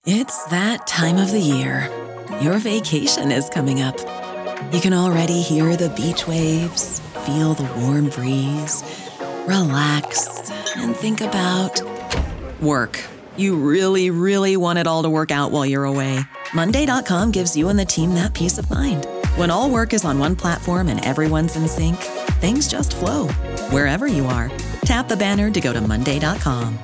It's that time of the year. Your vacation is coming up. You can already hear the beach waves, feel the warm breeze, relax, and think about work. You really, really want it all to work out while you're away. Monday.com gives you and the team that peace of mind. When all work is on one platform and everyone's in sync, things just flow. Wherever you are, tap the banner to go to Monday.com.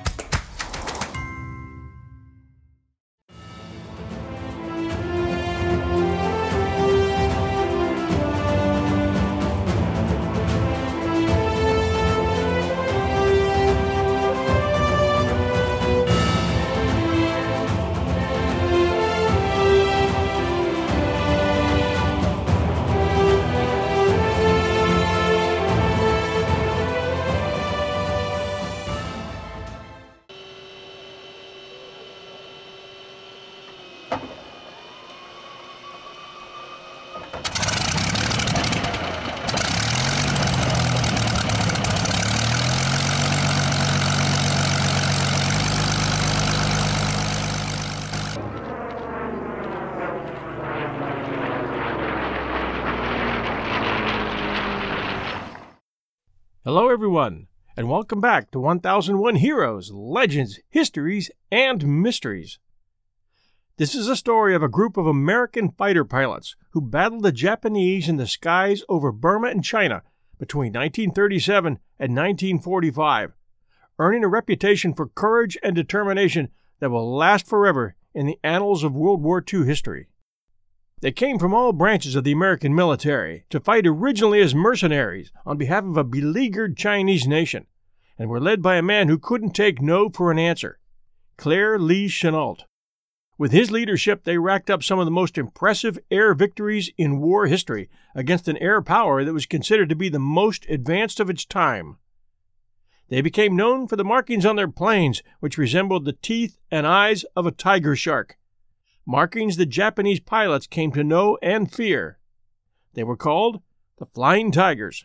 Hello everyone, and welcome back to 1001 Heroes, Legends, Histories, and Mysteries. This is a story of a group of American fighter pilots who battled the Japanese in the skies over Burma and China between 1937 and 1945, earning a reputation for courage and determination that will last forever in the annals of World War II history. They came from all branches of the American military to fight originally as mercenaries on behalf of a beleaguered Chinese nation, and were led by a man who couldn't take no for an answer, Claire Lee Chennault. With his leadership, they racked up some of the most impressive air victories in war history against an air power that was considered to be the most advanced of its time. They became known for the markings on their planes, which resembled the teeth and eyes of a tiger shark, markings the Japanese pilots came to know and fear. They were called the Flying Tigers.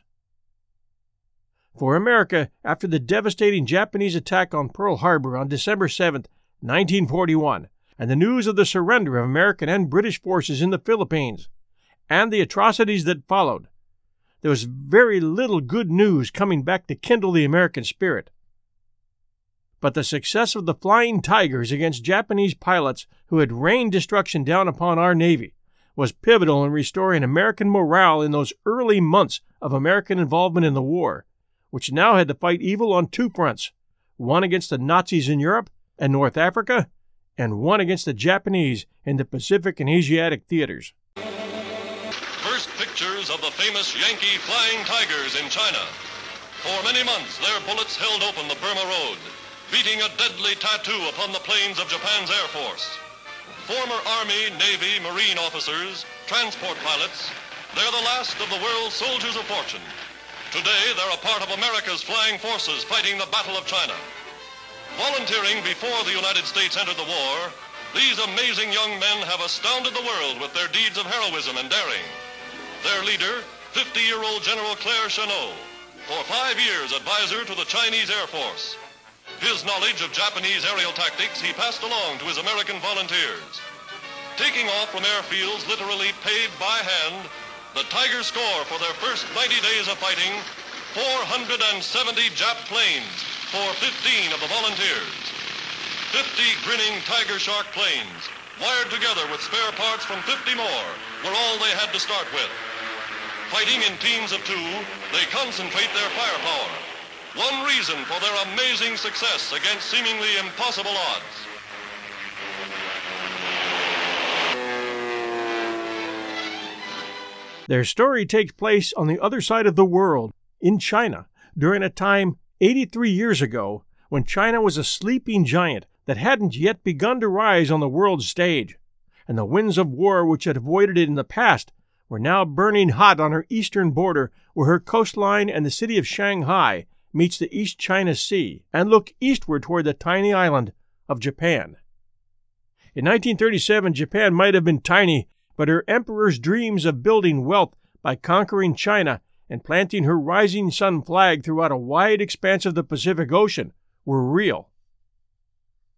For America, after the devastating Japanese attack on Pearl Harbor on December 7, 1941, and the news of the surrender of American and British forces in the Philippines, and the atrocities that followed, there was very little good news coming back to kindle the American spirit. But the success of the Flying Tigers against Japanese pilots who had rained destruction down upon our Navy was pivotal in restoring American morale in those early months of American involvement in the war, which now had to fight evil on two fronts, one against the Nazis in Europe and North Africa, and one against the Japanese in the Pacific and Asiatic theaters. First pictures of the famous Yankee Flying Tigers in China. For many months, their bullets held open the Burma Road, beating a deadly tattoo upon the planes of Japan's Air Force. Former Army, Navy, Marine officers, transport pilots, they're the last of the world's soldiers of fortune. Today, they're a part of America's flying forces fighting the Battle of China. Volunteering before the United States entered the war, these amazing young men have astounded the world with their deeds of heroism and daring. Their leader, 50-year-old General Claire Chennault, for 5 years advisor to the Chinese Air Force. His knowledge of Japanese aerial tactics he passed along to his American volunteers. Taking off from airfields literally paved by hand, the Tigers score for their first 90 days of fighting 470 Jap planes for 15 of the volunteers. 50 grinning Tiger Shark planes, wired together with spare parts from 50 more, were all they had to start with. Fighting in teams of two, they concentrate their firepower. One reason for their amazing success against seemingly impossible odds. Their story takes place on the other side of the world, in China, during a time 83 years ago when China was a sleeping giant that hadn't yet begun to rise on the world stage, and the winds of war which had avoided it in the past were now burning hot on her eastern border where her coastline and the city of Shanghai meets the East China Sea and look eastward toward the tiny island of Japan. In 1937, Japan might have been tiny, but her emperor's dreams of building wealth by conquering China and planting her rising sun flag throughout a wide expanse of the Pacific Ocean were real.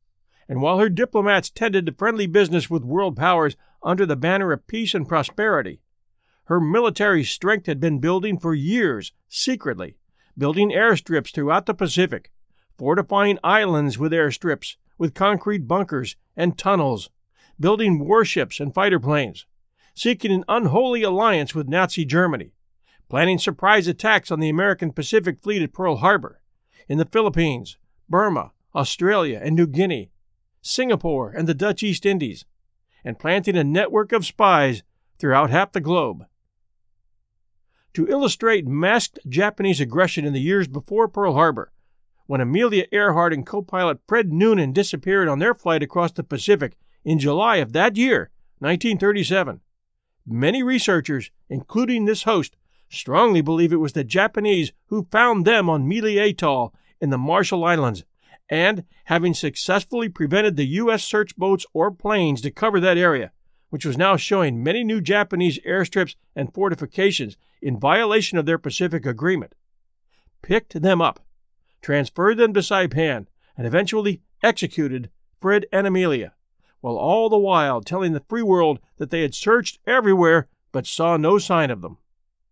And while her diplomats tended to friendly business with world powers under the banner of peace and prosperity, her military strength had been building for years, secretly, building airstrips throughout the Pacific, fortifying islands with airstrips, with concrete bunkers and tunnels, building warships and fighter planes, seeking an unholy alliance with Nazi Germany, planning surprise attacks on the American Pacific Fleet at Pearl Harbor, in the Philippines, Burma, Australia, and New Guinea, Singapore, and the Dutch East Indies, and planting a network of spies throughout half the globe. To illustrate masked Japanese aggression in the years before Pearl Harbor, when Amelia Earhart and co-pilot Fred Noonan disappeared on their flight across the Pacific in July of that year, 1937, many researchers, including this host, strongly believe it was the Japanese who found them on Mealy Atoll in the Marshall Islands, and, having successfully prevented the U.S. search boats or planes to cover that area, which was now showing many new Japanese airstrips and fortifications in violation of their Pacific Agreement, picked them up, transferred them to Saipan, and eventually executed Fred and Amelia, while all the while telling the free world that they had searched everywhere but saw no sign of them.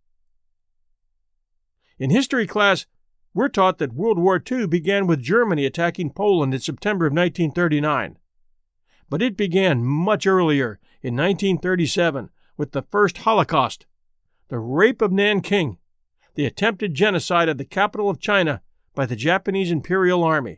In history class, we're taught that World War II began with Germany attacking Poland in September of 1939. But it began much earlier, in 1937, with the first Holocaust, the rape of Nanking, the attempted genocide of the capital of China by the Japanese Imperial Army.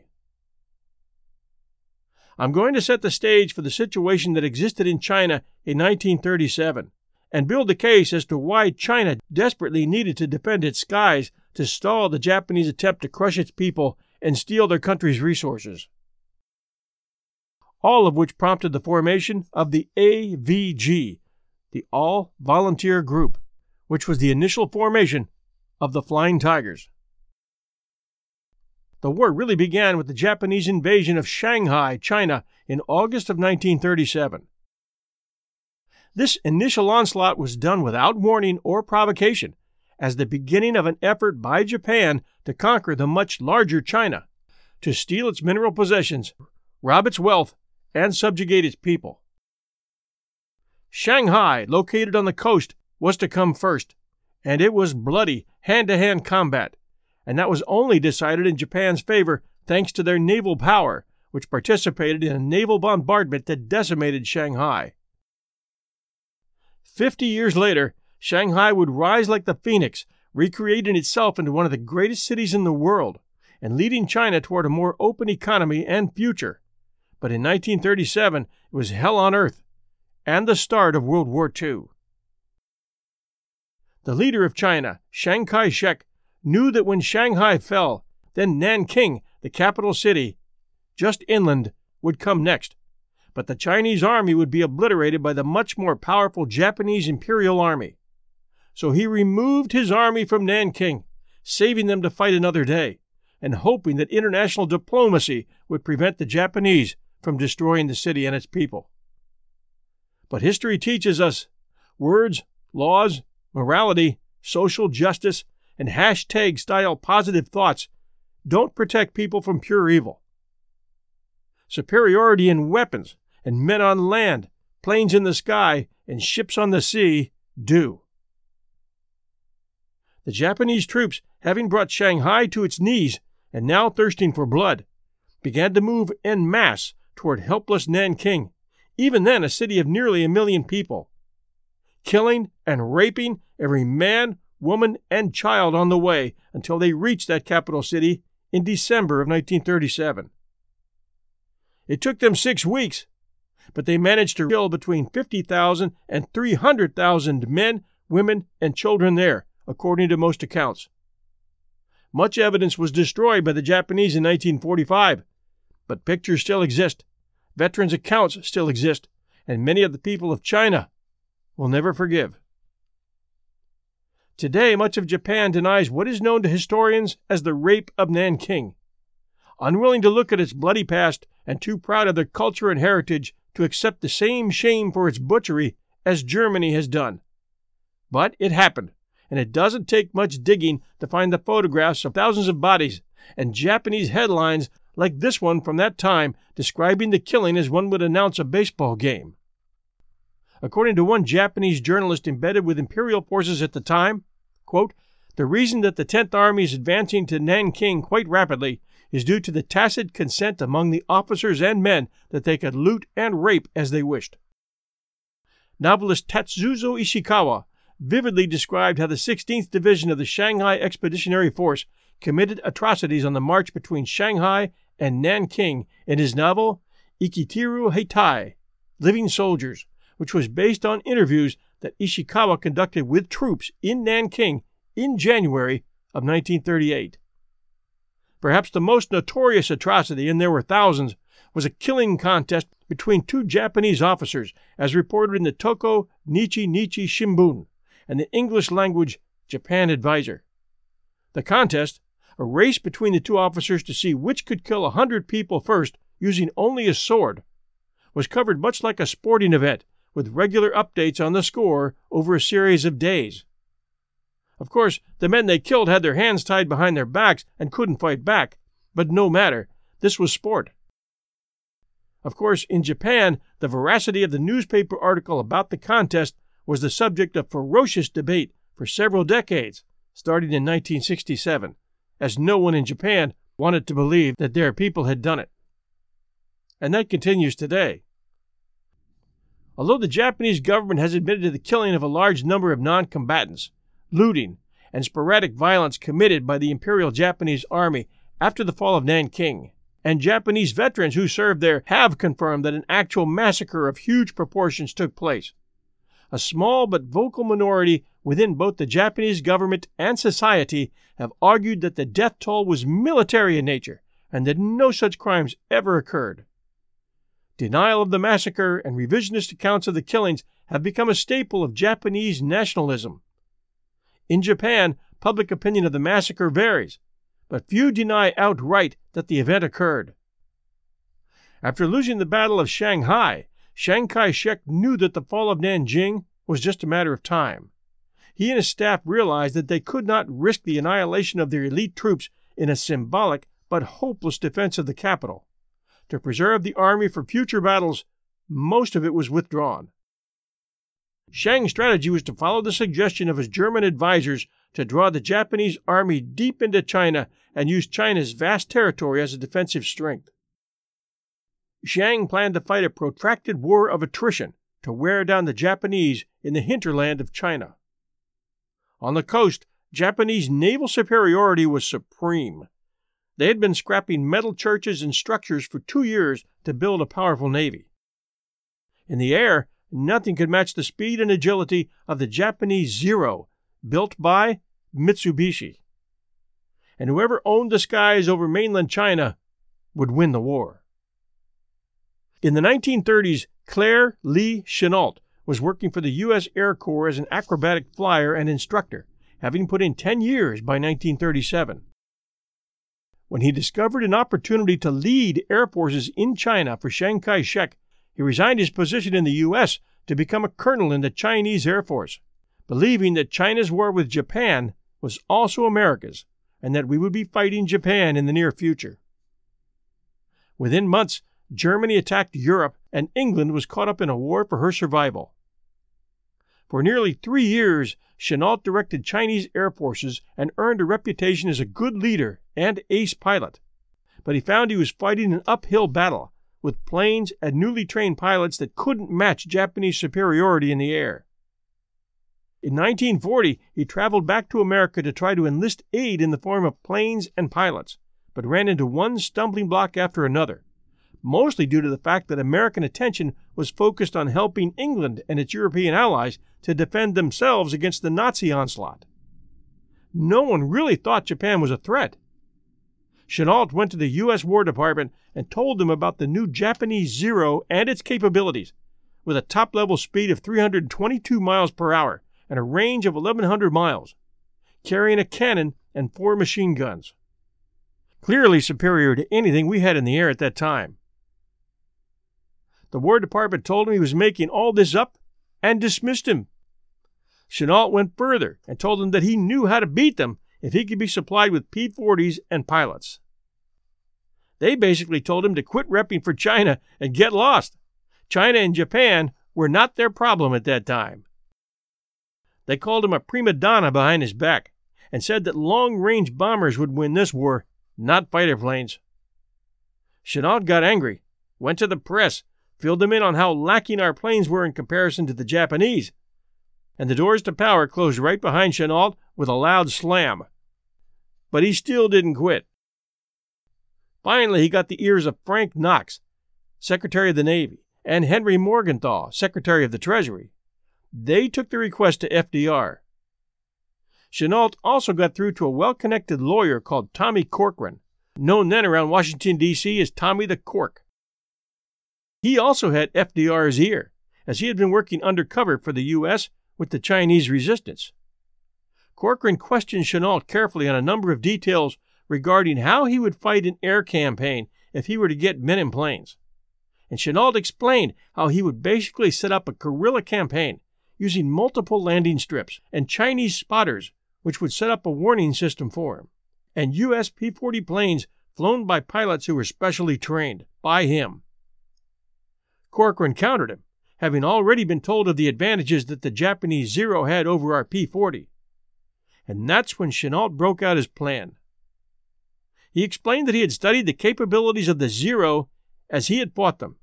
I'm going to set the stage for the situation that existed in China in 1937 and build the case as to why China desperately needed to defend its skies to stall the Japanese attempt to crush its people and steal their country's resources. All of which prompted the formation of the AVG, the All Volunteer Group, which was the initial formation of the Flying Tigers. The war really began with the Japanese invasion of Shanghai, China, in August of 1937. This initial onslaught was done without warning or provocation, as the beginning of an effort by Japan to conquer the much larger China, to steal its mineral possessions, rob its wealth, and subjugate its people. Shanghai, located on the coast, was to come first, and it was bloody, hand-to-hand combat, and that was only decided in Japan's favor thanks to their naval power, which participated in a naval bombardment that decimated Shanghai. 50 years later, Shanghai would rise like the phoenix, recreating itself into one of the greatest cities in the world, and leading China toward a more open economy and future. But in 1937, it was hell on earth, and the start of World War II. The leader of China, Chiang Kai-shek, knew that when Shanghai fell, then Nanking, the capital city, just inland, would come next. But the Chinese army would be obliterated by the much more powerful Japanese Imperial Army. So he removed his army from Nanking, saving them to fight another day, and hoping that international diplomacy would prevent the Japanese from destroying the city and its people. But history teaches us words, laws, morality, social justice, and hashtag-style positive thoughts don't protect people from pure evil. Superiority in weapons and men on land, planes in the sky, and ships on the sea do. The Japanese troops, having brought Shanghai to its knees and now thirsting for blood, began to move en masse toward helpless Nanking, even then a city of nearly 1 million people, killing and raping every man, woman, and child on the way until they reached that capital city in December of 1937. It took them 6 weeks, but they managed to kill between 50,000 and 300,000 men, women, and children there, according to most accounts. Much evidence was destroyed by the Japanese in 1945, but pictures still exist, veterans' accounts still exist, and many of the people of China will never forgive. Today, much of Japan denies what is known to historians as the Rape of Nanking, unwilling to look at its bloody past and too proud of their culture and heritage to accept the same shame for its butchery as Germany has done. But it happened, and it doesn't take much digging to find the photographs of thousands of bodies and Japanese headlines like this one from that time describing the killing as one would announce a baseball game. According to one Japanese journalist embedded with imperial forces at the time, quote, "The reason that the 10th Army is advancing to Nanking quite rapidly is due to the tacit consent among the officers and men that they could loot and rape as they wished." Novelist Tatsuzo Ishikawa vividly described how the 16th Division of the Shanghai Expeditionary Force committed atrocities on the march between Shanghai and Nanking in his novel Ikitiru Heitai, Living Soldiers, which was based on interviews that Ishikawa conducted with troops in Nanking in January of 1938. Perhaps the most notorious atrocity, and there were thousands, was a killing contest between two Japanese officers, as reported in the Toko Nichi Nichi Shimbun and the English-language Japan Advisor. The contest, a race between the two officers to see which could kill 100 people first using only a sword, was covered much like a sporting event, with regular updates on the score over a series of days. Of course, the men they killed had their hands tied behind their backs and couldn't fight back, but no matter, this was sport. Of course, in Japan, the veracity of the newspaper article about the contest was the subject of ferocious debate for several decades, starting in 1967, as no one in Japan wanted to believe that their people had done it. And that continues today. Although the Japanese government has admitted to the killing of a large number of non-combatants, looting, and sporadic violence committed by the Imperial Japanese Army after the fall of Nanking, and Japanese veterans who served there have confirmed that an actual massacre of huge proportions took place, a small but vocal minority within both the Japanese government and society have argued that the death toll was military in nature and that no such crimes ever occurred. Denial of the massacre and revisionist accounts of the killings have become a staple of Japanese nationalism. In Japan, public opinion of the massacre varies, but few deny outright that the event occurred. After losing the Battle of Shanghai, Chiang Kai-shek knew that the fall of Nanjing was just a matter of time. He and his staff realized that they could not risk the annihilation of their elite troops in a symbolic but hopeless defense of the capital. To preserve the army for future battles, most of it was withdrawn. Chiang's strategy was to follow the suggestion of his German advisors to draw the Japanese army deep into China and use China's vast territory as a defensive strength. Chiang planned to fight a protracted war of attrition to wear down the Japanese in the hinterland of China. On the coast, Japanese naval superiority was supreme. They had been scrapping metal churches and structures for 2 years to build a powerful navy. In the air, nothing could match the speed and agility of the Japanese Zero, built by Mitsubishi. And whoever owned the skies over mainland China would win the war. In the 1930s, Claire Lee Chennault was working for the U.S. Air Corps as an acrobatic flyer and instructor, having put in 10 years by 1937. When he discovered an opportunity to lead air forces in China for Chiang Kai-shek, he resigned his position in the U.S. to become a colonel in the Chinese Air Force, believing that China's war with Japan was also America's, and that we would be fighting Japan in the near future. Within months, Germany attacked Europe, and England was caught up in a war for her survival. For nearly 3 years, Chennault directed Chinese air forces and earned a reputation as a good leader and ace pilot. But he found he was fighting an uphill battle with planes and newly trained pilots that couldn't match Japanese superiority in the air. In 1940, he traveled back to America to try to enlist aid in the form of planes and pilots, but ran into one stumbling block after another, mostly due to the fact that American attention was focused on helping England and its European allies to defend themselves against the Nazi onslaught. No one really thought Japan was a threat. Chennault went to the U.S. War Department and told them about the new Japanese Zero and its capabilities, with a top-level speed of 322 miles per hour and a range of 1,100 miles, carrying a cannon and 4 machine guns. Clearly superior to anything we had in the air at that time. The War Department told him he was making all this up and dismissed him. Chennault went further and told him that he knew how to beat them if he could be supplied with P-40s and pilots. They basically told him to quit repping for China and get lost. China and Japan were not their problem at that time. They called him a prima donna behind his back and said that long-range bombers would win this war, not fighter planes. Chennault got angry, went to the press, filled them in on how lacking our planes were in comparison to the Japanese, and the doors to power closed right behind Chennault with a loud slam. But he still didn't quit. Finally, he got the ears of Frank Knox, Secretary of the Navy, and Henry Morgenthau, Secretary of the Treasury. They took the request to FDR. Chennault also got through to a well-connected lawyer called Tommy Corcoran, known then around Washington, D.C. as Tommy the Cork. He also had FDR's ear, as he had been working undercover for the U.S. with the Chinese resistance. Corcoran questioned Chennault carefully on a number of details regarding how he would fight an air campaign if he were to get men in planes. And Chennault explained how he would basically set up a guerrilla campaign using multiple landing strips and Chinese spotters, which would set up a warning system for him, and U.S. P-40 planes flown by pilots who were specially trained by him. Corcoran countered him, having already been told of the advantages that the Japanese Zero had over our P-40. And that's when Chennault broke out his plan. He explained that he had studied the capabilities of the Zero as he had fought them.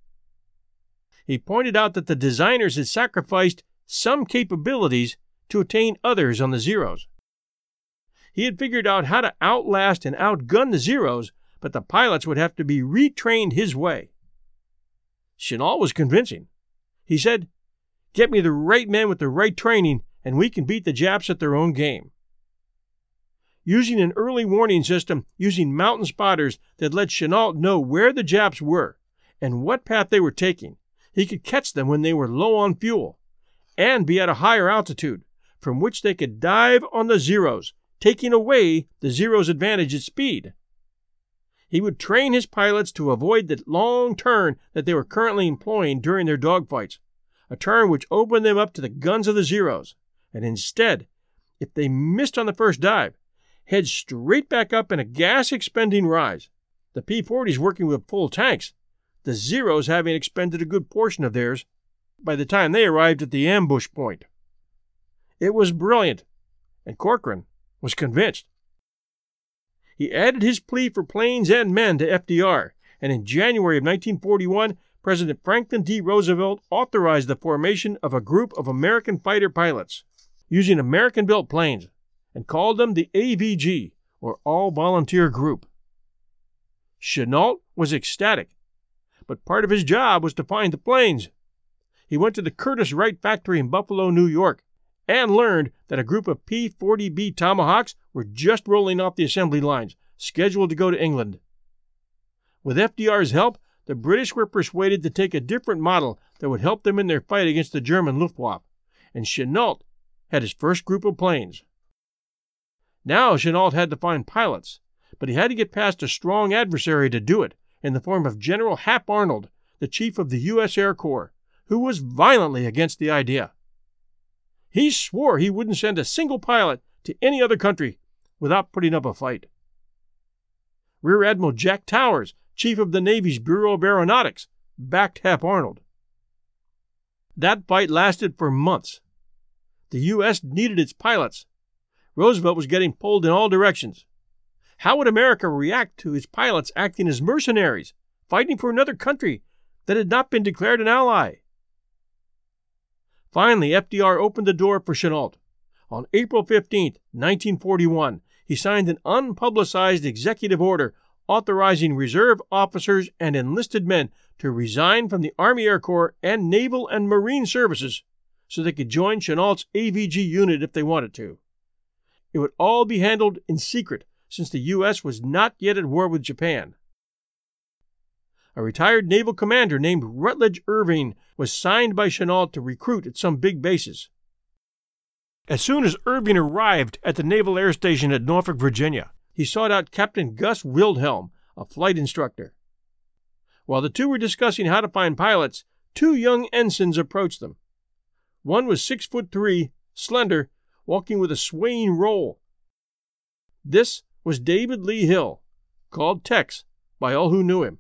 He pointed out that the designers had sacrificed some capabilities to attain others on the Zeros. He had figured out how to outlast and outgun the Zeros, but the pilots would have to be retrained his way. Chennault was convincing. He said, "Get me the right men with the right training, and we can beat the Japs at their own game." Using an early warning system, using mountain spotters that let Chennault know where the Japs were and what path they were taking, he could catch them when they were low on fuel and be at a higher altitude, from which they could dive on the Zeros, taking away the Zero's advantage at speed. He would train his pilots to avoid the long turn that they were currently employing during their dogfights, a turn which opened them up to the guns of the Zeros, and instead, if they missed on the first dive, head straight back up in a gas-expending rise, the P-40s working with full tanks, the Zeros having expended a good portion of theirs by the time they arrived at the ambush point. It was brilliant, and Corcoran was convinced. He added his plea for planes and men to FDR, and in January of 1941, President Franklin D. Roosevelt authorized the formation of a group of American fighter pilots using American-built planes, and called them the AVG, or All Volunteer Group. Chennault was ecstatic, but part of his job was to find the planes. He went to the Curtiss Wright factory in Buffalo, New York, and learned that a group of P-40B Tomahawks were just rolling off the assembly lines, scheduled to go to England. With FDR's help, the British were persuaded to take a different model that would help them in their fight against the German Luftwaffe, and Chennault had his first group of planes. Now Chennault had to find pilots, but he had to get past a strong adversary to do it, in the form of General Hap Arnold, the chief of the U.S. Air Corps, who was violently against the idea. He swore he wouldn't send a single pilot to any other country without putting up a fight. Rear Admiral Jack Towers, chief of the Navy's Bureau of Aeronautics, backed Hap Arnold. That fight lasted for months. The U.S. needed its pilots. Roosevelt was getting pulled in all directions. How would America react to his pilots acting as mercenaries, fighting for another country that had not been declared an ally? Finally, FDR opened the door for Chennault. On April 15, 1941, he signed an unpublicized executive order authorizing reserve officers and enlisted men to resign from the Army Air Corps and Naval and Marine services so they could join Chennault's AVG unit if they wanted to. It would all be handled in secret, since the U.S. was not yet at war with Japan. A retired naval commander named Rutledge Irving was signed by Chennault to recruit at some big bases. As soon as Irving arrived at the Naval Air Station at Norfolk, Virginia, he sought out Captain Gus Wilhelm, a flight instructor. While the two were discussing how to find pilots, two young ensigns approached them. One was 6'3", slender, walking with a swaying roll. This was David Lee Hill, called Tex by all who knew him.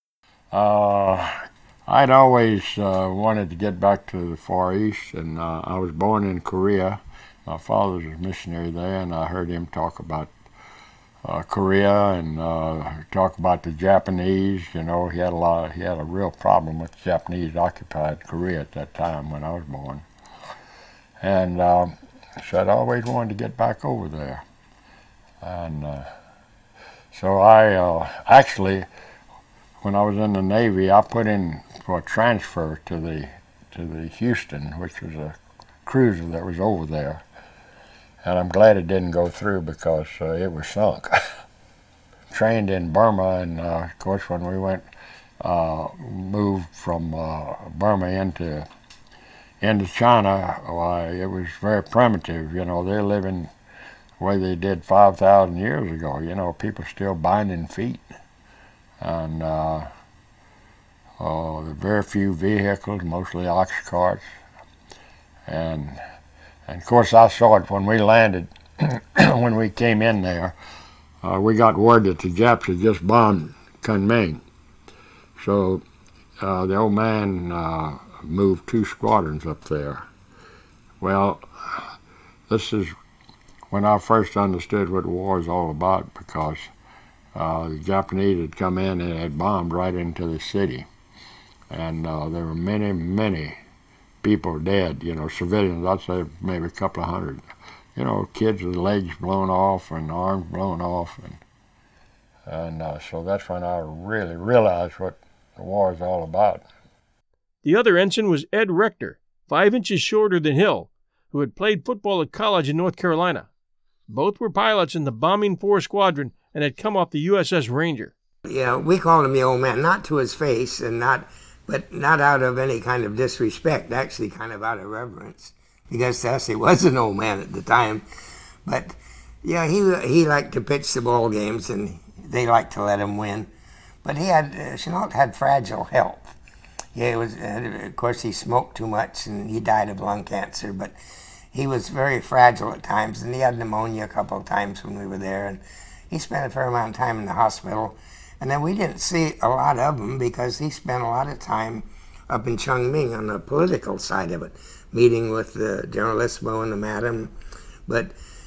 I'd always wanted to get back to the Far East, and I was born in Korea. My father was a missionary there, and I heard him talk about Korea and talk about the Japanese. You know, he had a real problem with the Japanese occupied Korea at that time when I was born, and so I'd always wanted to get back over there, and so I actually, when I was in the Navy, I put in for a transfer to the Houston, which was a cruiser that was over there. And I'm glad it didn't go through because it was sunk. Trained in Burma, and of course when we moved from Burma into China, why, it was very primitive. You know, they're living the way they did 5,000 years ago. You know, people still binding feet. And very few vehicles, mostly ox carts. And of course, I saw it when we landed, when we came in there. We got word that the Japs had just bombed Kunming. So the old man moved 2 squadrons up there. Well, this is when I first understood what war is all about, because the Japanese had come in and had bombed right into the city. And there were many, many people dead, you know, civilians. I'd say maybe a couple of hundred. You know, kids with legs blown off and arms blown off. And so that's when I really realized what the war is all about. The other ensign was Ed Rector, 5 inches shorter than Hill, who had played football at college in North Carolina. Both were pilots in the bombing 4 squadron and had come off the USS Ranger. Yeah, we called him the old man, not to his face, but not out of any kind of disrespect, actually kind of out of reverence, because to us he was an old man at the time. But yeah, he liked to pitch the ball games, and they liked to let him win. But Chennault had fragile health. Yeah, of course he smoked too much, and he died of lung cancer, but he was very fragile at times, and he had pneumonia a couple of times when we were there, and he spent a fair amount of time in the hospital. And then we didn't see a lot of him because he spent a lot of time up in Chongming on the political side of it, meeting with the Generalissimo and the Madam. But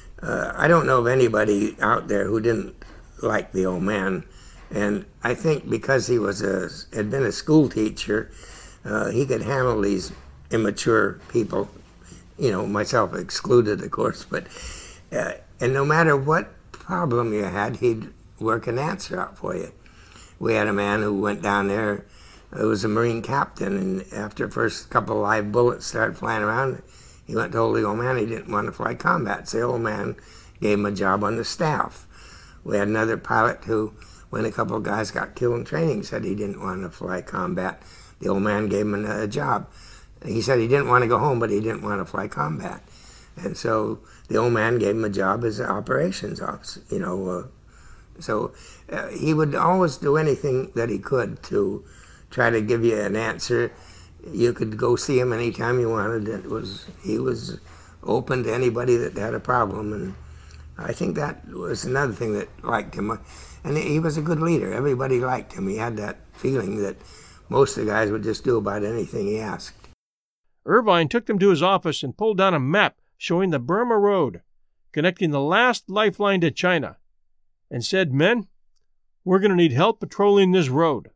I don't know of anybody out there who didn't like the old man. And I think because he had been a school teacher, he could handle these immature people, you know, myself excluded, of course. But and no matter what problem you had, he'd work an answer out for you. We had a man who went down there, who was a Marine captain, and after the first couple of live bullets started flying around, he went and told the old man he didn't want to fly combat. So the old man gave him a job on the staff. We had another pilot who, when a couple of guys got killed in training, said he didn't want to fly combat. The old man gave him a job. He said he didn't want to go home, but he didn't want to fly combat. And so the old man gave him a job as an operations officer, you know. So he would always do anything that he could to try to give you an answer. You could go see him anytime you wanted. He was open to anybody that had a problem, and I think that was another thing that liked him. And he was a good leader. Everybody liked him. He had that feeling that most of the guys would just do about anything he asked. Irvine took them to his office and pulled down a map showing the Burma Road, connecting the last lifeline to China, and said, "Men, we're going to need help patrolling this road."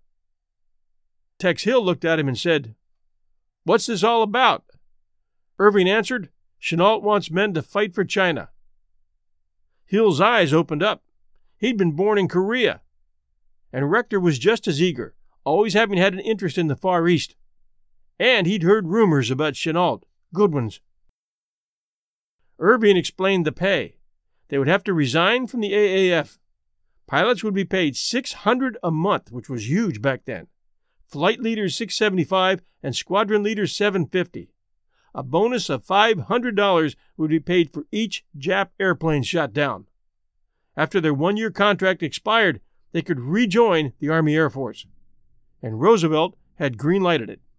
Tex Hill looked at him and said, "What's this all about?" Irving answered, "Chennault wants men to fight for China." Hill's eyes opened up. He'd been born in Korea. And Rector was just as eager, always having had an interest in the Far East. And he'd heard rumors about Chennault, good ones. Irving explained the pay. They would have to resign from the AAF. Pilots would be paid $600 a month, which was huge back then. Flight leaders $675 and squadron leaders $750. A bonus of $500 would be paid for each Jap airplane shot down. After their 1-year contract expired, they could rejoin the Army Air Force. And Roosevelt had green-lighted it.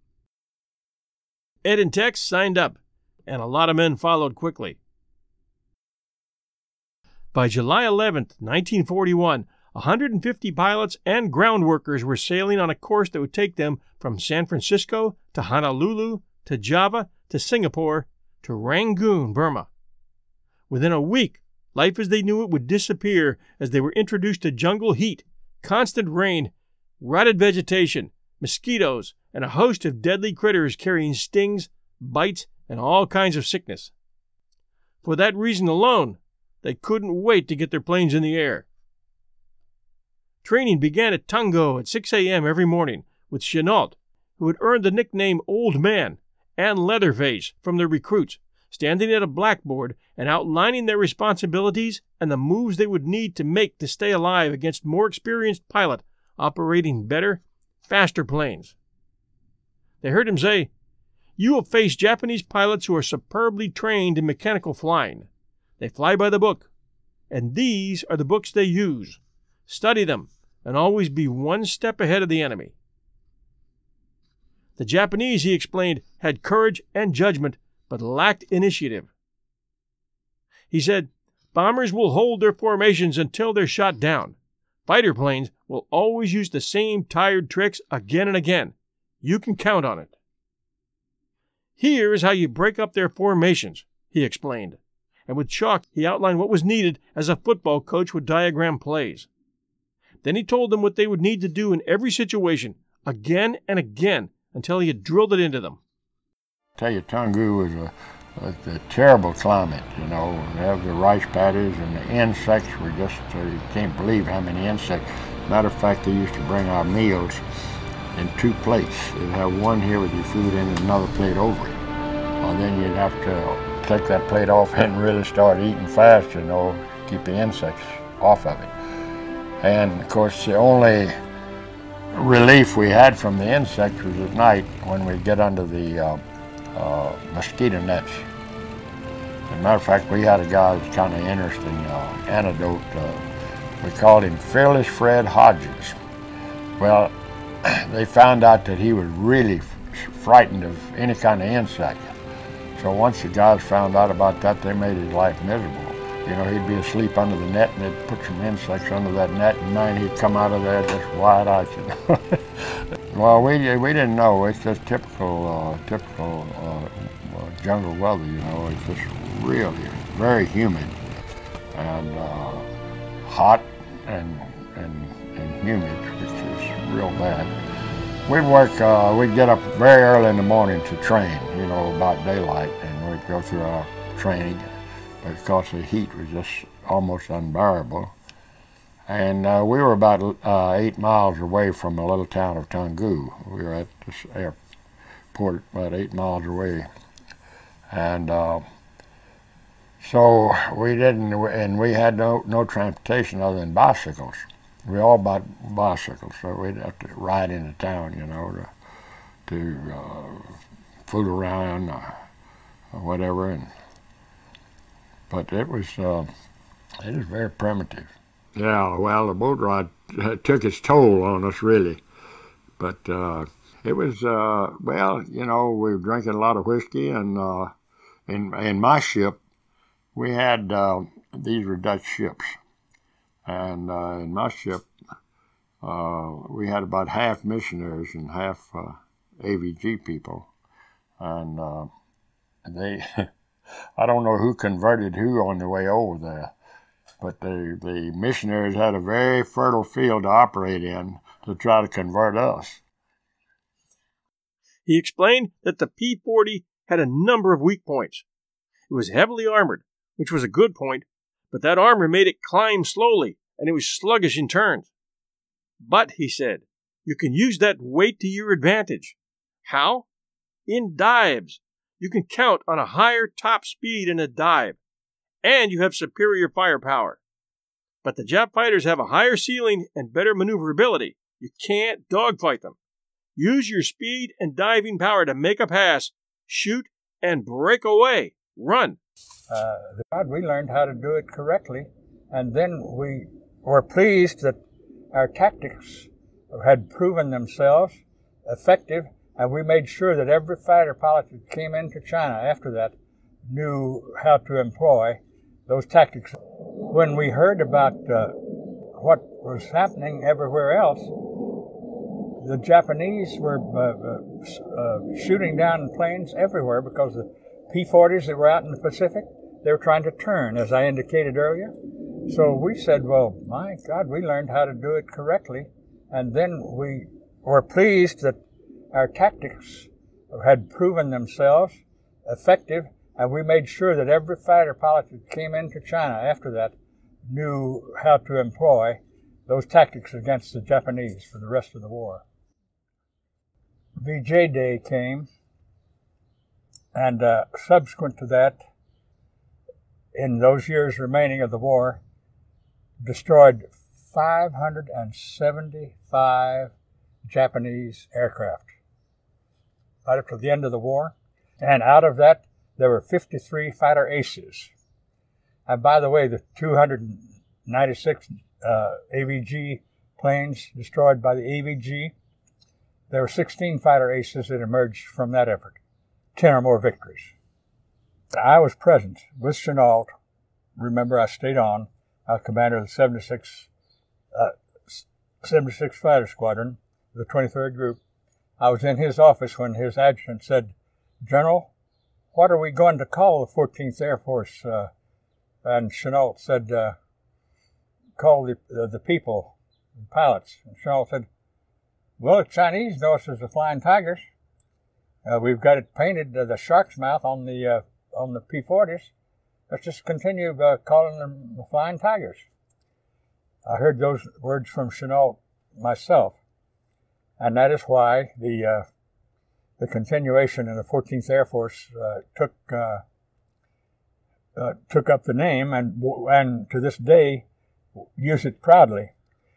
Ed and Tex signed up, and a lot of men followed quickly. By July 11, 1941, 150 pilots and ground workers were sailing on a course that would take them from San Francisco to Honolulu to Java to Singapore to Rangoon, Burma. Within a week, life as they knew it would disappear as they were introduced to jungle heat, constant rain, rotted vegetation, mosquitoes, and a host of deadly critters carrying stings, bites, and all kinds of sickness. For that reason alone, they couldn't wait to get their planes in the air. Training began at Tango at 6 a.m. every morning with Chenault, who had earned the nickname Old Man, and Leatherface from their recruits, standing at a blackboard and outlining their responsibilities and the moves they would need to make to stay alive against more experienced pilot operating better, faster planes. They heard him say, "You will face Japanese pilots who are superbly trained in mechanical flying. They fly by the book, and these are the books they use. Study them, and always be one step ahead of the enemy." The Japanese, he explained, had courage and judgment, but lacked initiative. He said, "Bombers will hold their formations until they're shot down. Fighter planes will always use the same tired tricks again and again. You can count on it." "Here is how you break up their formations," he explained, and with chalk he outlined what was needed as a football coach would diagram plays. Then he told them what they would need to do in every situation, again and again, until he had drilled it into them. I tell you, Tangu was a terrible climate, you know. They have the rice paddies and the insects were just, you can't believe how many insects. Matter of fact, they used to bring our meals in 2 plates. They'd have one here with your food in and another plate over it. Well, then you'd have to take that plate off and really start eating fast, you know, keep the insects off of it. And of course, the only relief we had from the insects was at night when we'd get under the mosquito nets. As a matter of fact, we had a guy that's kind of interesting anecdote. We called him Fearless Fred Hodges. Well, they found out that he was really frightened of any kind of insect. So once the guys found out about that, they made his life miserable. You know, he'd be asleep under the net and they'd put some insects under that net, and man, he'd come out of there just wide-eyed, you know. Well, we didn't know. It's just typical jungle weather, you know. It's just really very humid and hot and humid, which is real bad. We'd get up very early in the morning to train, you know, about daylight, and we'd go through our training. Because the heat was just almost unbearable. And we were about 8 miles away from the little town of Tangu. We were at this airport about 8 miles away. And so we didn't, and we had no transportation other than bicycles. We all bought bicycles, so we'd have to ride into town, you know, to fool around or whatever. But it was very primitive. Yeah, well, the boat ride took its toll on us, really. But it was, well, you know, we were drinking a lot of whiskey, and in my ship, we had, these were Dutch ships. And in my ship, we had about half missionaries and half AVG people. And they... I don't know who converted who on the way over there, but the missionaries had a very fertile field to operate in to try to convert us. He explained that the P-40 had a number of weak points. It was heavily armored, which was a good point, but that armor made it climb slowly, and it was sluggish in turns. But, he said, you can use that weight to your advantage. How? In dives. You can count on a higher top speed in a dive, and you have superior firepower. But the Jap fighters have a higher ceiling and better maneuverability. You can't dogfight them. Use your speed and diving power to make a pass, shoot, and break away. Run. We learned how to do it correctly, and then we were pleased that our tactics had proven themselves effective. And we made sure that every fighter pilot that came into China after that knew how to employ those tactics. When we heard about what was happening everywhere else, the Japanese were shooting down planes everywhere because the P-40s that were out in the Pacific, they were trying to turn, as I indicated earlier. So we said, well, my God, we learned how to do it correctly. And then we were pleased that our tactics had proven themselves effective, and we made sure that every fighter pilot that came into China after that knew how to employ those tactics against the Japanese for the rest of the war. VJ Day came, and subsequent to that, in those years remaining of the war, destroyed 575 Japanese aircraft right up to the end of the war. And out of that, there were 53 fighter aces. And by the way, the 296 AVG planes destroyed by the AVG, there were 16 fighter aces that emerged from that effort, 10 or more victories. I was present with Chennault. Remember, I stayed on. I was commander of the 76 Fighter Squadron, the 23rd Group. I was in his office when his adjutant said, "General, what are we going to call the 14th Air Force?" And Chennault said, "Call the people, the pilots." And Chennault said, "Well, the Chinese know us as the Flying Tigers. We've got it painted, the shark's mouth on the P-40s. Let's just continue calling them the Flying Tigers." I heard those words from Chennault myself, and that is why the continuation in the 14th Air Force took up the name and to this day use it proudly.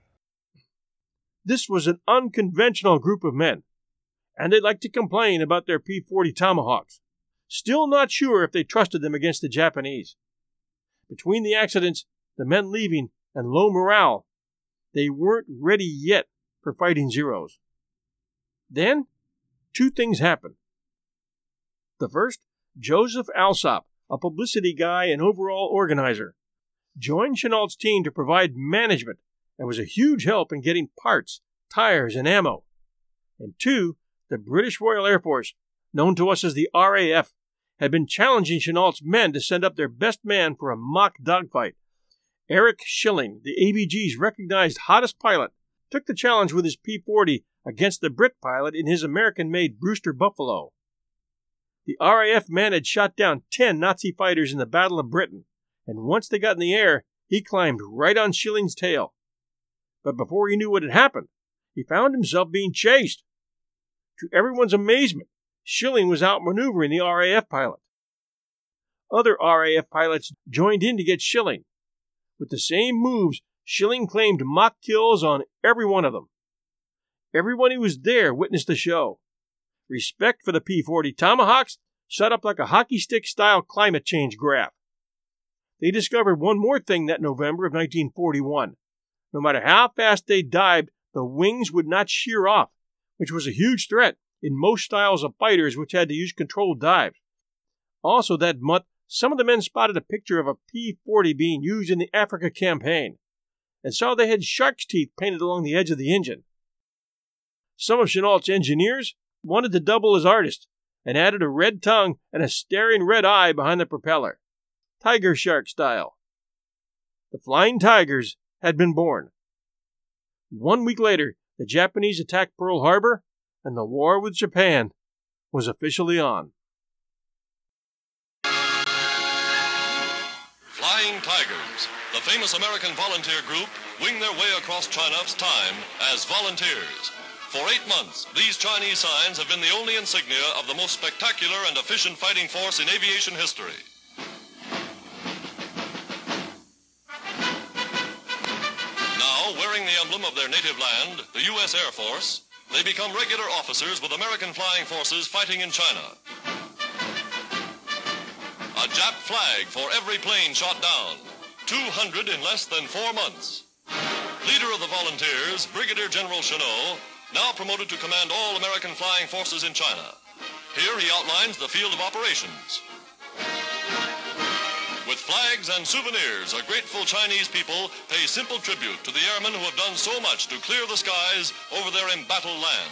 This was an unconventional group of men, and they liked to complain about their P-40 Tomahawks, still not sure if they trusted them against the Japanese. Between the accidents, the men leaving, and low morale, they weren't ready yet for fighting Zeros. Then, two things happened. The first, Joseph Alsop, a publicity guy and overall organizer, joined Chennault's team to provide management and was a huge help in getting parts, tires, and ammo. And two, the British Royal Air Force, known to us as the RAF, had been challenging Chennault's men to send up their best man for a mock dogfight. Eric Schilling, the AVG's recognized hottest pilot, took the challenge with his P-40 against the Brit pilot in his American-made Brewster Buffalo. The RAF man had shot down 10 Nazi fighters in the Battle of Britain, and once they got in the air, he climbed right on Schilling's tail. But before he knew what had happened, he found himself being chased. To everyone's amazement, Schilling was outmaneuvering the RAF pilot. Other RAF pilots joined in to get Schilling. With the same moves, Schilling claimed mock kills on every one of them. Everyone who was there witnessed the show. Respect for the P-40 Tomahawks shot up like a hockey stick-style climate change graph. They discovered one more thing that November of 1941. No matter how fast they dived, the wings would not shear off, which was a huge threat in most styles of fighters which had to use controlled dives. Also that month, some of the men spotted a picture of a P-40 being used in the Africa campaign, and saw they had shark's teeth painted along the edge of the engine. Some of Chennault's engineers wanted to double as artists, and added a red tongue and a staring red eye behind the propeller, tiger shark style. The Flying Tigers had been born. 1 week later, the Japanese attacked Pearl Harbor, and the war with Japan was officially on. Flying Tigers, the famous American volunteer group, wing their way across China's time as volunteers. For 8 months, these Chinese signs have been the only insignia of the most spectacular and efficient fighting force in aviation history. Now, wearing the emblem of their native land, the U.S. Air Force, they become regular officers with American flying forces fighting in China. A Jap flag for every plane shot down. 200 in less than 4 months. Leader of the volunteers, Brigadier General Chennault, now promoted to command all American flying forces in China. Here he outlines the field of operations. With flags and souvenirs, a grateful Chinese people pay simple tribute to the airmen who have done so much to clear the skies over their embattled land.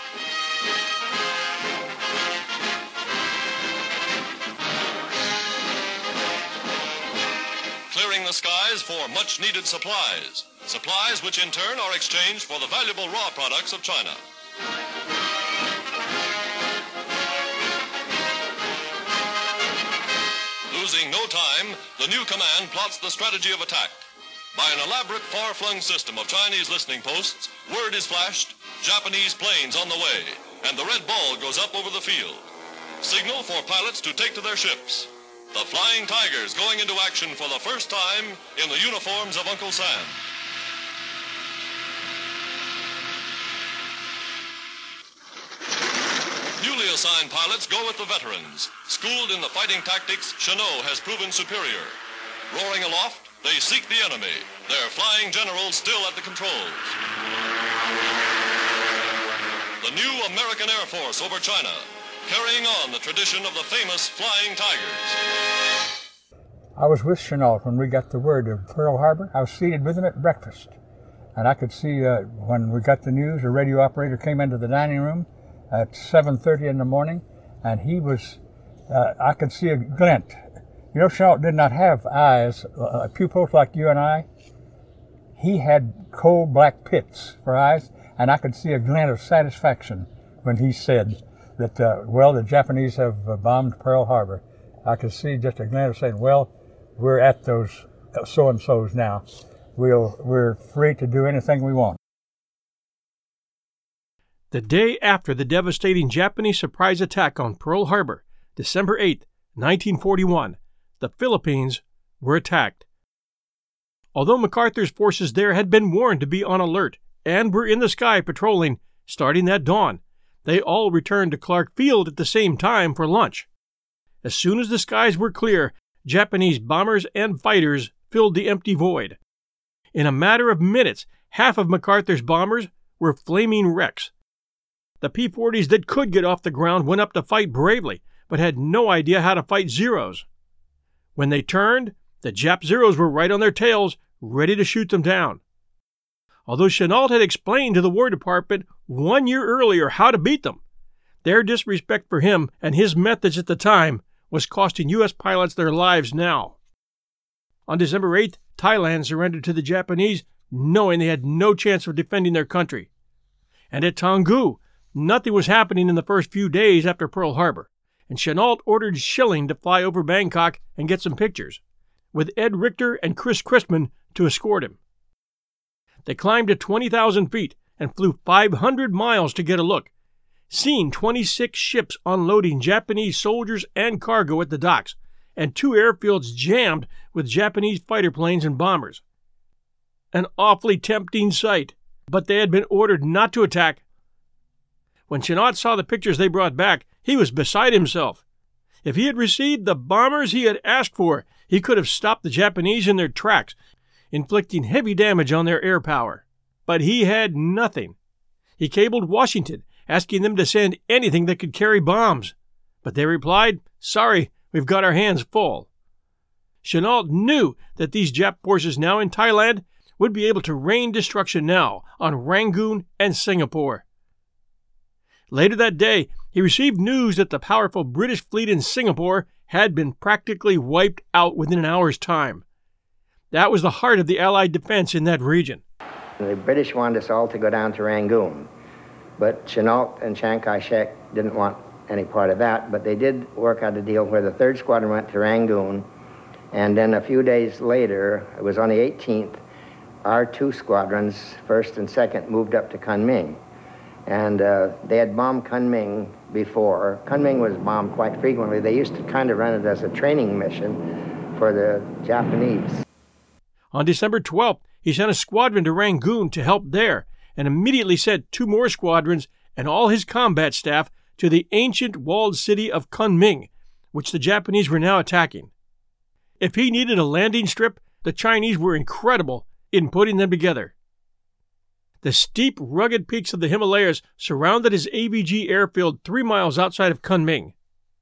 Clearing the skies for much-needed supplies. Supplies which in turn are exchanged for the valuable raw products of China. Losing no time, the new command plots the strategy of attack. By an elaborate far-flung system of Chinese listening posts, word is flashed, Japanese planes on the way, and the red ball goes up over the field. Signal for pilots to take to their ships. The Flying Tigers going into action for the first time in the uniforms of Uncle Sam. Newly assigned pilots go with the veterans. Schooled in the fighting tactics, Chenot has proven superior. Roaring aloft, they seek the enemy, their flying generals still at the controls. The new American Air Force over China, carrying on the tradition of the famous Flying Tigers. I was with Chennault when we got the word of Pearl Harbor. I was seated with him at breakfast, and I could see when we got the news, a radio operator came into the dining room at 7:30 in the morning, and he was, I could see a glint. You know, Chennault did not have eyes, pupils like you and I. He had coal black pits for eyes, and I could see a glint of satisfaction when he said that, the Japanese have bombed Pearl Harbor. I could see just a glint of saying, well, we're at those so-and-sos now. We're free to do anything we want. The day after the devastating Japanese surprise attack on Pearl Harbor, December 8, 1941, the Philippines were attacked. Although MacArthur's forces there had been warned to be on alert and were in the sky patrolling starting that dawn, they all returned to Clark Field at the same time for lunch. As soon as the skies were clear, Japanese bombers and fighters filled the empty void. In a matter of minutes, half of MacArthur's bombers were flaming wrecks. The P-40s that could get off the ground went up to fight bravely, but had no idea how to fight Zeros. When they turned, the Jap Zeros were right on their tails, ready to shoot them down. Although Chennault had explained to the War Department 1 year earlier how to beat them, their disrespect for him and his methods at the time was costing U.S. pilots their lives now. On December 8th, Thailand surrendered to the Japanese, knowing they had no chance of defending their country. And at Taungoo, nothing was happening in the first few days after Pearl Harbor, and Chennault ordered Schilling to fly over Bangkok and get some pictures, with Ed Richter and Chris Christman to escort him. They climbed to 20,000 feet and flew 500 miles to get a look, seeing 26 ships unloading Japanese soldiers and cargo at the docks, and 2 airfields jammed with Japanese fighter planes and bombers. An awfully tempting sight, but they had been ordered not to attack. When Chennault saw the pictures they brought back, he was beside himself. If he had received the bombers he had asked for, he could have stopped the Japanese in their tracks, inflicting heavy damage on their air power. But he had nothing. He cabled Washington, asking them to send anything that could carry bombs. But they replied, "Sorry, we've got our hands full." Chennault knew that these Jap forces now in Thailand would be able to rain destruction now on Rangoon and Singapore. Later that day, he received news that the powerful British fleet in Singapore had been practically wiped out within an hour's time. That was the heart of the Allied defense in that region. The British wanted us all to go down to Rangoon, but Chennault and Chiang Kai-shek didn't want any part of that, but they did work out a deal where the 3rd Squadron went to Rangoon, and then a few days later, it was on the 18th, our 2 squadrons, 1st and 2nd, moved up to Kunming. And they had bombed Kunming before. Kunming was bombed quite frequently. They used to kind of run it as a training mission for the Japanese. On December 12th, he sent a squadron to Rangoon to help there, and immediately sent 2 more squadrons and all his combat staff to the ancient walled city of Kunming, which the Japanese were now attacking. If he needed a landing strip, the Chinese were incredible in putting them together. The steep, rugged peaks of the Himalayas surrounded his AVG airfield 3 miles outside of Kunming.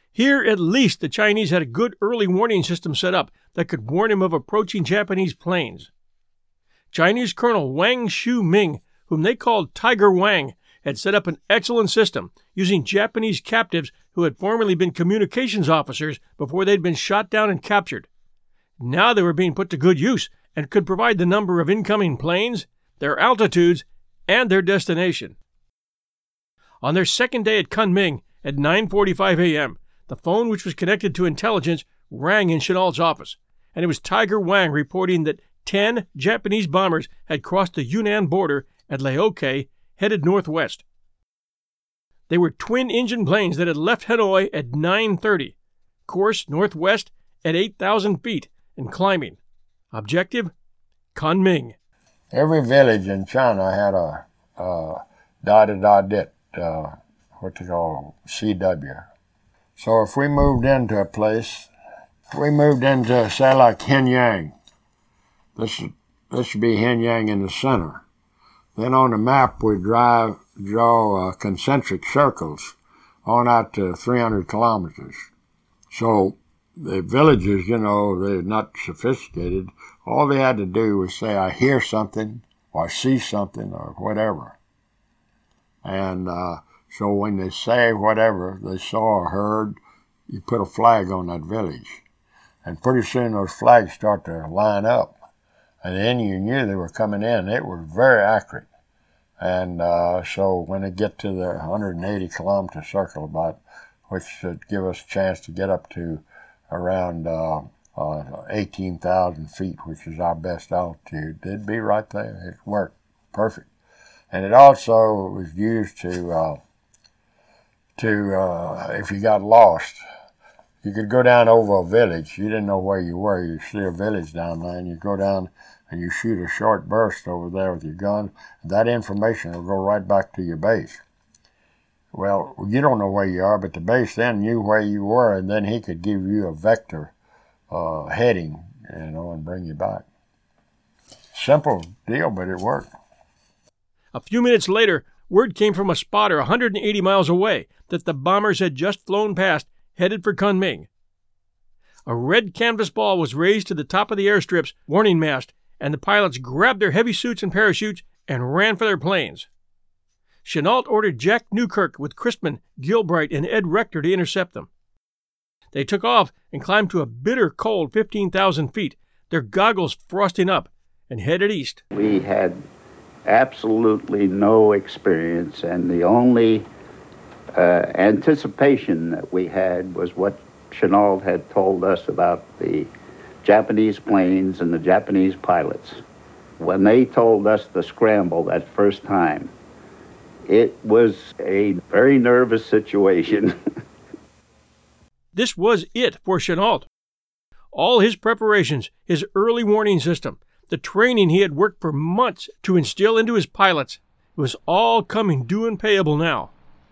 Here, at least, the Chinese had a good early warning system set up that could warn him of approaching Japanese planes. Chinese Colonel Wang Shu-ming, whom they called Tiger Wang, had set up an excellent system using Japanese captives who had formerly been communications officers before they'd been shot down and captured. Now they were being put to good use and could provide the number of incoming planes, their altitudes, and their destination. On their second day at Kunming, at 9:45 a.m., the phone which was connected to intelligence rang in Chennault's office, and it was Tiger Wang reporting that 10 Japanese bombers had crossed the Yunnan border at Laoke, headed northwest. They were twin-engine planes that had left Hanoi at 9:30, course northwest at 8,000 feet, and climbing. Objective, Kunming. Every village in China had a da-da-da-dit, what they call CW. So if we moved into a place, we moved into, say, like Henyang. This should be Henyang in the center. Then on the map, we draw concentric circles on out to 300 kilometers. So the villages, they're not sophisticated. All they had to do was say, I hear something, or I see something, or whatever. And so when they say whatever they saw or heard, you put a flag on that village. And pretty soon those flags start to line up. And then you knew they were coming in. It was very accurate. And so when they get to the 180-kilometer circle about, which should give us a chance to get up to around 18,000 feet, which is our best altitude, it'd be right there. It worked perfect. And it also was used to if you got lost, you could go down over a village. You didn't know where you were. You see a village down there, and you go down and you shoot a short burst over there with your gun. That information will go right back to your base. Well, you don't know where you are, but the base then knew where you were, and then he could give you a vector heading, and bring you back. Simple deal, but it worked. A few minutes later, word came from a spotter 180 miles away that the bombers had just flown past, headed for Kunming. A red canvas ball was raised to the top of the airstrip's warning mast, and the pilots grabbed their heavy suits and parachutes and ran for their planes. Chennault ordered Jack Newkirk with Christman, Gilbright, and Ed Rector to intercept them. They took off and climbed to a bitter cold 15,000 feet, their goggles frosting up, and headed east. We had absolutely no experience, and the only anticipation that we had was what Chennault had told us about the Japanese planes and the Japanese pilots. When they told us to scramble that first time, it was a very nervous situation. This was it for Chennault. All his preparations, his early warning system, the training he had worked for months to instill into his pilots, it was all coming due and payable now.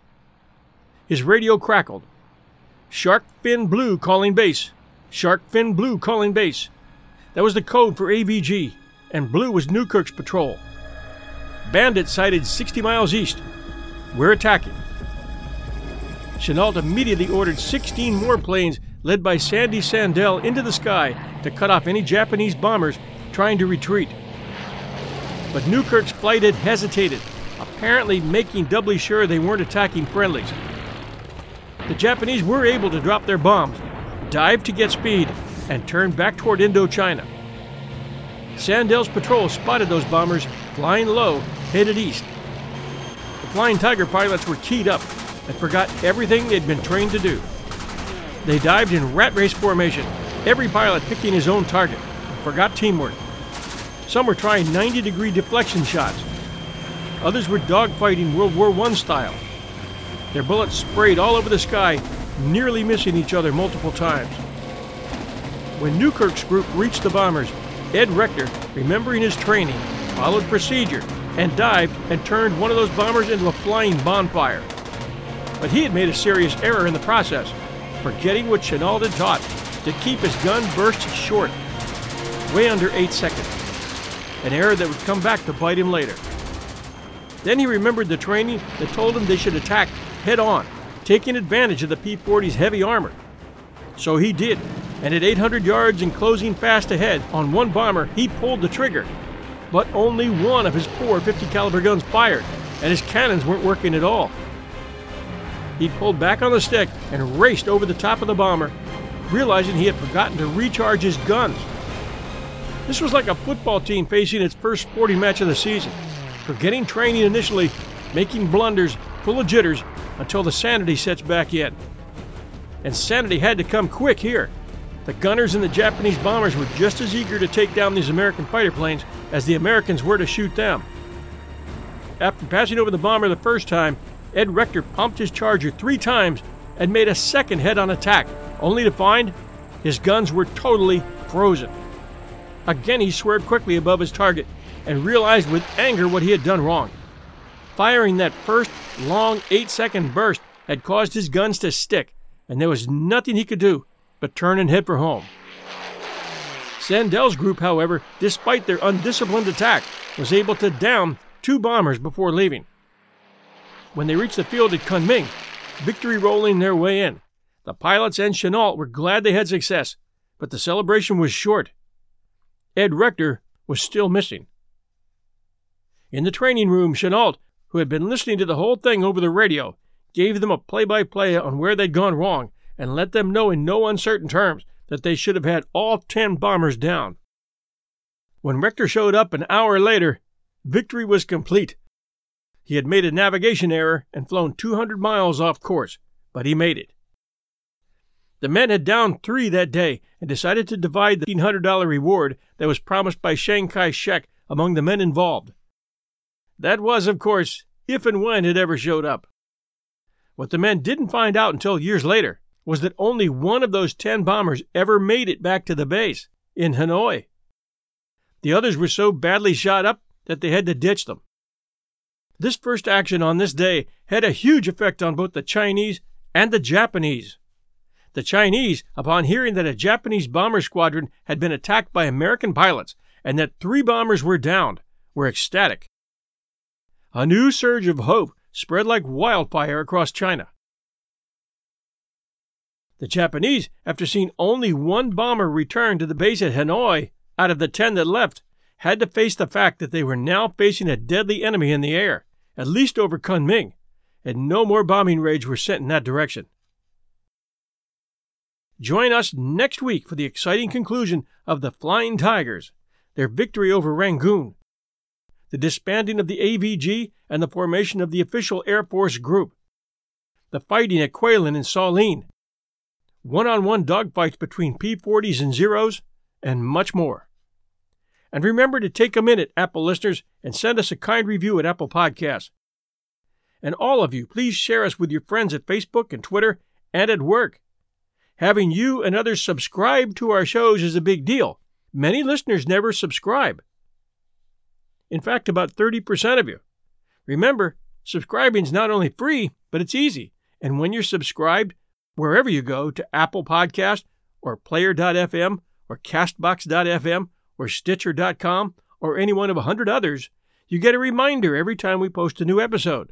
His radio crackled. Shark Fin Blue calling base. Shark Fin Blue calling base. That was the code for AVG, and Blue was Newkirk's patrol. Bandit sighted 60 miles east. We're attacking. Chennault immediately ordered 16 more planes led by Sandy Sandell into the sky to cut off any Japanese bombers trying to retreat. But Newkirk's flight had hesitated, apparently making doubly sure they weren't attacking friendlies. The Japanese were able to drop their bombs, dive to get speed, and turn back toward Indochina. Sandell's patrol spotted those bombers flying low, headed east. The Flying Tiger pilots were keyed up and forgot everything they'd been trained to do. They dived in rat race formation, every pilot picking his own target, and forgot teamwork. Some were trying 90-degree deflection shots. Others were dogfighting World War I style. Their bullets sprayed all over the sky, nearly missing each other multiple times. When Newkirk's group reached the bombers, Ed Rector, remembering his training, followed procedure and dived and turned one of those bombers into a flying bonfire. But he had made a serious error in the process, forgetting what Chennault had taught, to keep his gun bursts short, way under 8 seconds, an error that would come back to bite him later. Then he remembered the training that told him they should attack head on, taking advantage of the P-40's heavy armor. So he did, and at 800 yards and closing fast ahead on one bomber, he pulled the trigger. But only one of his 4 50 caliber guns fired, and his cannons weren't working at all. He pulled back on the stick and raced over the top of the bomber, realizing he had forgotten to recharge his guns. This was like a football team facing its first sporting match of the season, forgetting training initially, making blunders, full of jitters, until the sanity sets back in. And sanity had to come quick here. The gunners and the Japanese bombers were just as eager to take down these American fighter planes as the Americans were to shoot them. After passing over the bomber the first time, Ed Rector pumped his Charger 3 times and made a second head-on attack, only to find his guns were totally frozen. Again, he swerved quickly above his target and realized with anger what he had done wrong. Firing that first long 8-second burst had caused his guns to stick, and there was nothing he could do but turn and head for home. Sandel's group, however, despite their undisciplined attack, was able to down 2 bombers before leaving. When they reached the field at Kunming, victory rolling their way in, the pilots and Chennault were glad they had success, but the celebration was short. Ed Rector was still missing. In the training room, Chennault, who had been listening to the whole thing over the radio, gave them a play-by-play on where they'd gone wrong and let them know in no uncertain terms that they should have had all 10 bombers down. When Rector showed up an hour later, victory was complete. He had made a navigation error and flown 200 miles off course, but he made it. The men had downed 3 that day and decided to divide the $1,500 reward that was promised by Chiang Kai-shek among the men involved. That was, of course, if and when it ever showed up. What the men didn't find out until years later was that only one of those 10 bombers ever made it back to the base, in Hanoi. The others were so badly shot up that they had to ditch them. This first action on this day had a huge effect on both the Chinese and the Japanese. The Chinese, upon hearing that a Japanese bomber squadron had been attacked by American pilots and that 3 bombers were downed, were ecstatic. A new surge of hope spread like wildfire across China. The Japanese, after seeing only 1 bomber return to the base at Hanoi out of the 10 that left, had to face the fact that they were now facing a deadly enemy in the air, at least over Kunming, and no more bombing raids were sent in that direction. Join us next week for the exciting conclusion of the Flying Tigers, their victory over Rangoon, the disbanding of the AVG and the formation of the official Air Force group, the fighting at Kwalin and Saline, one-on-one dogfights between P-40s and Zeros, and much more. And remember to take a minute, Apple listeners, and send us a kind review at Apple Podcasts. And all of you, please share us with your friends at Facebook and Twitter and at work. Having you and others subscribe to our shows is a big deal. Many listeners never subscribe. In fact, about 30% of you. Remember, subscribing is not only free, but it's easy. And when you're subscribed, wherever you go, to Apple Podcast or Player.fm or Castbox.fm or Stitcher.com or any one of 100 others, you get a reminder every time we post a new episode.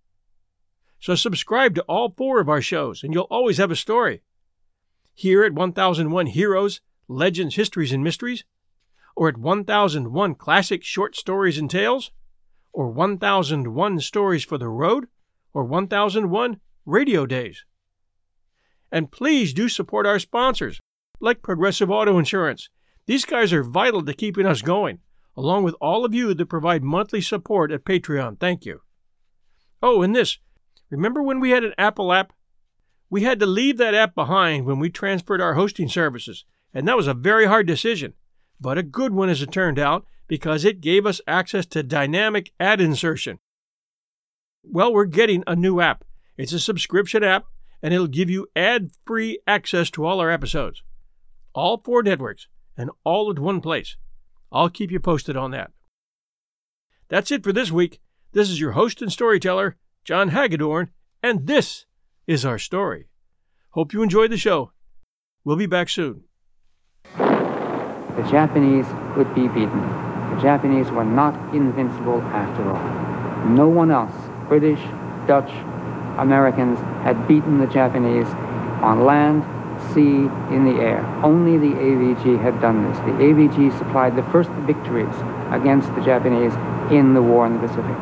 So subscribe to all 4 of our shows, and you'll always have a story. Here at 1001 Heroes, Legends, Histories, and Mysteries, or at 1001 Classic Short Stories and Tales, or 1001 Stories for the Road, or 1001 Radio Days. And please do support our sponsors, like Progressive Auto Insurance. These guys are vital to keeping us going, along with all of you that provide monthly support at Patreon. Thank you. Oh, and this, remember when we had an Apple app? We had to leave that app behind when we transferred our hosting services, and that was a very hard decision, but a good one as it turned out, because it gave us access to dynamic ad insertion. Well, we're getting a new app. It's a subscription app, and it'll give you ad-free access to all our episodes. All 4 networks, and all at one place. I'll keep you posted on that. That's it for this week. This is your host and storyteller, John Hagedorn, and this is our story. Hope you enjoyed the show. We'll be back soon. The Japanese would be beaten. The Japanese were not invincible after all. No one else, British, Dutch, Americans had beaten the Japanese on land, sea, in the air. Only the AVG had done this. The AVG supplied the first victories against the Japanese in the war in the Pacific.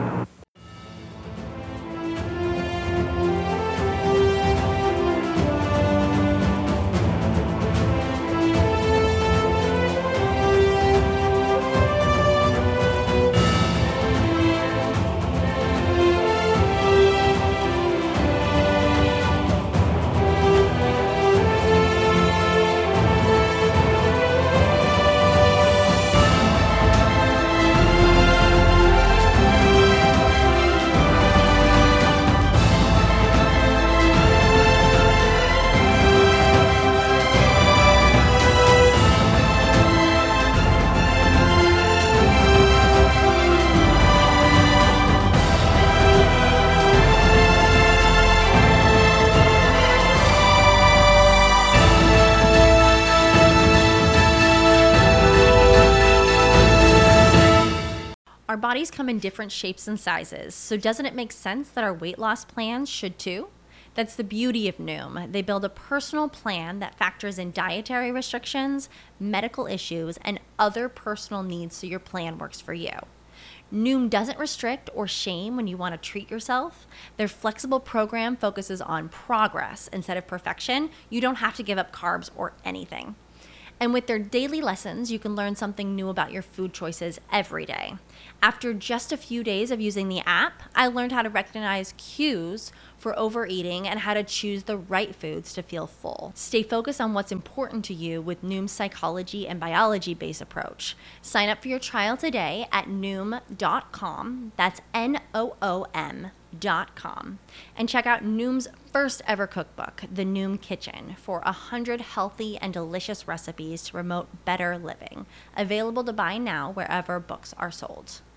Our bodies come in different shapes and sizes, so doesn't it make sense that our weight loss plans should too? That's the beauty of Noom. They build a personal plan that factors in dietary restrictions, medical issues, and other personal needs so your plan works for you. Noom doesn't restrict or shame when you want to treat yourself. Their flexible program focuses on progress instead of perfection. You don't have to give up carbs or anything. And with their daily lessons, you can learn something new about your food choices every day. After just a few days of using the app, I learned how to recognize cues for overeating and how to choose the right foods to feel full. Stay focused on what's important to you with Noom's psychology and biology-based approach. Sign up for your trial today at Noom.com. That's Noom.com. And check out Noom's first ever cookbook, The Noom Kitchen, for 100 healthy and delicious recipes to promote better living. Available to buy now wherever books are sold.